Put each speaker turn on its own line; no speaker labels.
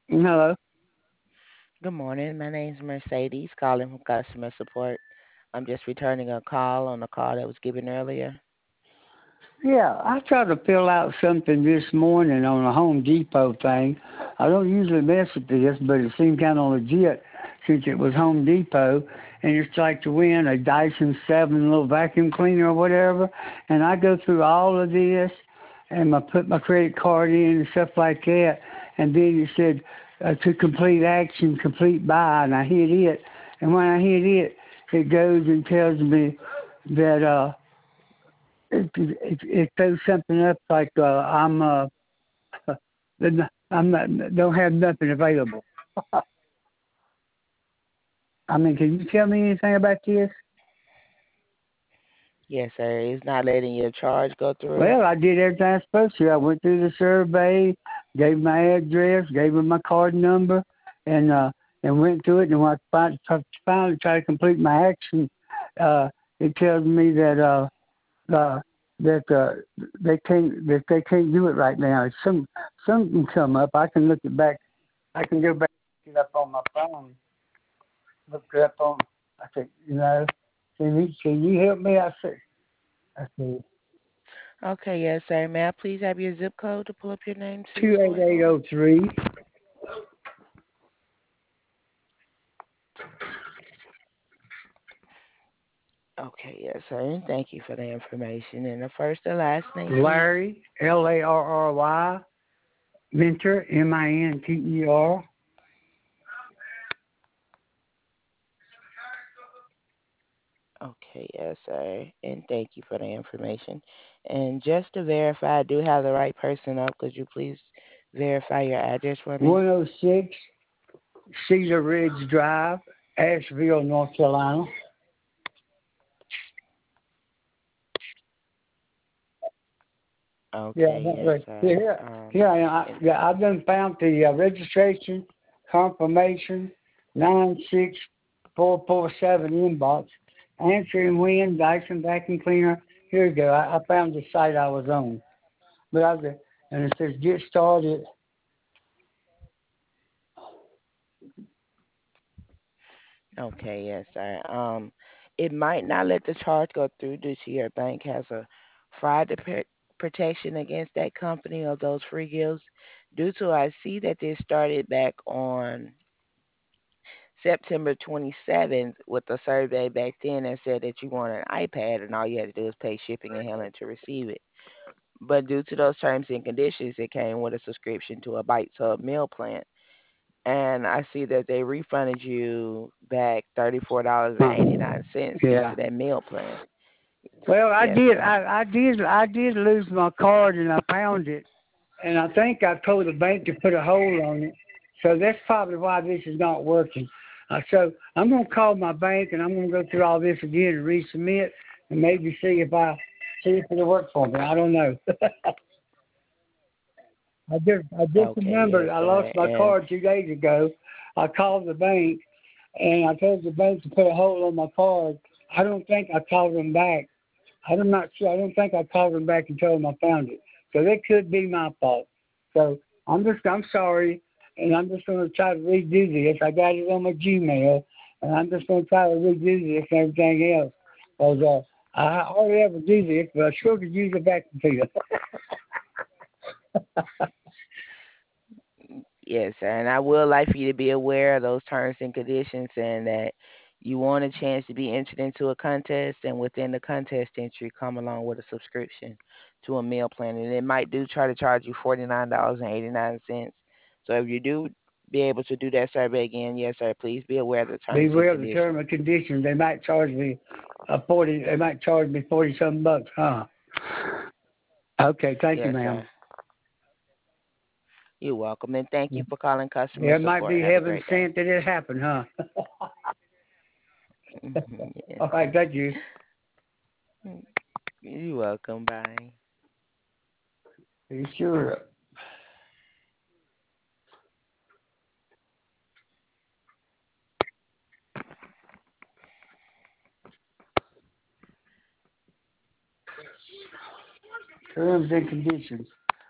Hello.
Good morning. My name's Mercedes, calling from customer support. I'm just returning a call on a call that was given earlier.
Yeah, I tried to fill out something this morning on a Home Depot thing. I don't usually mess with this, but it seemed kind of legit since it was Home Depot. And it's like to win a Dyson 7 little vacuum cleaner or whatever. And I go through all of this and I put my credit card in and stuff like that. And then it said to complete action, complete buy. And I hit it. And when I hit it, it goes and tells me that it throws something up like I'm not don't have nothing available. I mean, can you tell me anything about this?
Yes, sir. It's not letting your charge go through.
Well, I did everything I was supposed to. I went through the survey, gave my address, gave them my card number, and uh, and went through it. And when I finally tried to complete my action, uh, it tells me uh, that they can't do it right now. It's something come up. I can look it back. I can go back and look it up on my phone. Look it up on. I said, can you help me? I said
Okay, yes, sir. May I please have your zip code to pull up your name to
two eight
report?
eight zero three.
Okay, yes, sir. And thank you for the information. And the first and last name, please.
Larry Larry Minter Minter.
Okay, yes, sir. And thank you for the information. And just to verify, I do have the right person up. Could you please verify your address for me?
106 Cedar Ridge Drive, Asheville, North Carolina. Yeah,
Okay,
that
yes,
way.
sir.
Here I am.
And
Yeah, I've done found the registration confirmation 96447 inbox. Answering when Dyson vacuum cleaner. Here you go. I found the site I was on. But and it says get started.
okay, yes, sir. It might not let the charge go through due to your bank has a fraud protection against that company or those free gifts. Due to I see that this started back on September 27th with a survey back then that said that you want an iPad and all you had to do is pay shipping and handling to receive it. But due to those terms and conditions, it came with a subscription to a Bite Sub meal plan. And I see that they refunded you back
Uh,
$34.89 due
yeah.
to that meal plan.
Well, I
Yes,
did.
sir.
I did lose my card, and I found it. And I think I told the bank to put a hold on it. So that's probably why this is not working. So I'm going to call my bank, and I'm going to go through all this again and resubmit, and maybe see if it'll work for me. I don't know. I just
Okay, yes,
remembered I lost
sir.
my
And
card 2 days ago. I called the bank, and I told the bank to put a hold on my card. I don't think I called them back. I'm not sure. I don't think I called them back and told them I found it. So that could be my fault. So I'm sorry, and I'm just going to try to redo this. I got it on my Gmail, and I'm just going to try to redo this and everything else. Because I hardly ever do this, but I sure could use a vacuum cleaner.
yes, sir. And I would like for you to be aware of those terms and conditions and that you want a chance to be entered into a contest and within the contest entry come along with a subscription to a meal plan. And it might do try to charge you $49.89. So if you do be able to do that survey again, yes, sir, please be aware of the terms and
Beware of the
conditions.
term and conditions. They might charge me 40. They might charge me 40 something bucks, huh? Okay, thank you,
Yes,
ma'am.
sir. You're welcome. And thank you for calling customer
Yeah, it might
support.
be
Have a
heaven
great day.
sent that it happened, huh?
Yes,
All right,
sir.
thank you.
You're welcome. Bye.
Are you sure? Terms and conditions.